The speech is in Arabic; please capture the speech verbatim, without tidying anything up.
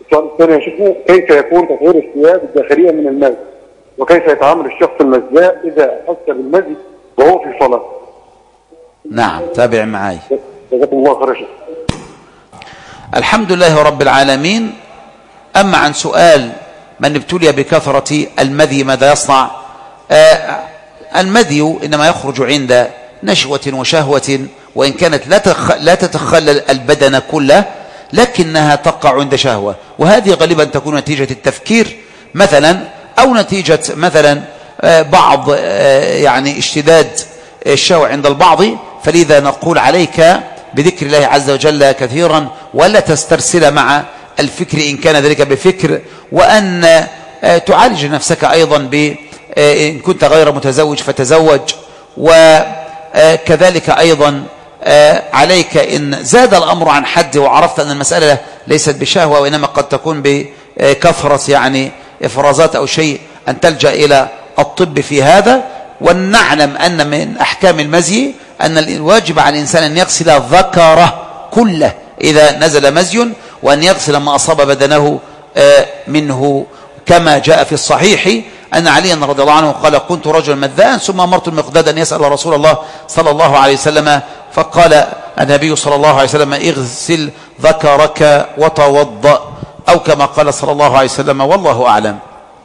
السؤال الثاني يا شيخنا، كيف يكون تطهير الثياب الداخلية من المزي؟ وكيف يتعامل الشخص المزاء إذا أحس بالمزي وهو في صلاة؟ نعم، تابع معي. جزاكم الله خير يا شيخ. الحمد لله رب العالمين. أما عن سؤال من ابتلي بكثرة المذي ماذا يصنع؟ آه المذي إنما يخرج عند نشوة وشهوة، وإن كانت لا, تخ... لا تتخلل البدن كله، لكنها تقع عند شهوة، وهذه غالبا تكون نتيجة التفكير مثلا، أو نتيجة مثلا آه بعض آه يعني اشتداد الشهوة عند البعض. فلذا نقول عليك بذكر الله عز وجل كثيرا، ولا تسترسل مع الفكر إن كان ذلك بفكر، وأن تعالج نفسك أيضا ب إن كنت غير متزوج فتزوج، وكذلك أيضا عليك إن زاد الأمر عن حد وعرفت أن المسألة ليست بشهوة وإنما قد تكون بكثرة يعني إفرازات أو شيء، أن تلجأ إلى الطب في هذا. ونعلم أن من أحكام المزي أن الواجب على الإنسان أن يغسل ذكره كله إذا نزل مزي، وأن يغسل ما أصاب بدنه منه، كما جاء في الصحيح أن علي رضي الله عنه قال: كنت رجلا مذاء ثم أمرت المقداد أن يسأل رسول الله صلى الله عليه وسلم، فقال النبي صلى الله عليه وسلم: اغسل ذكرك وتوضأ، أو كما قال صلى الله عليه وسلم، والله أعلم.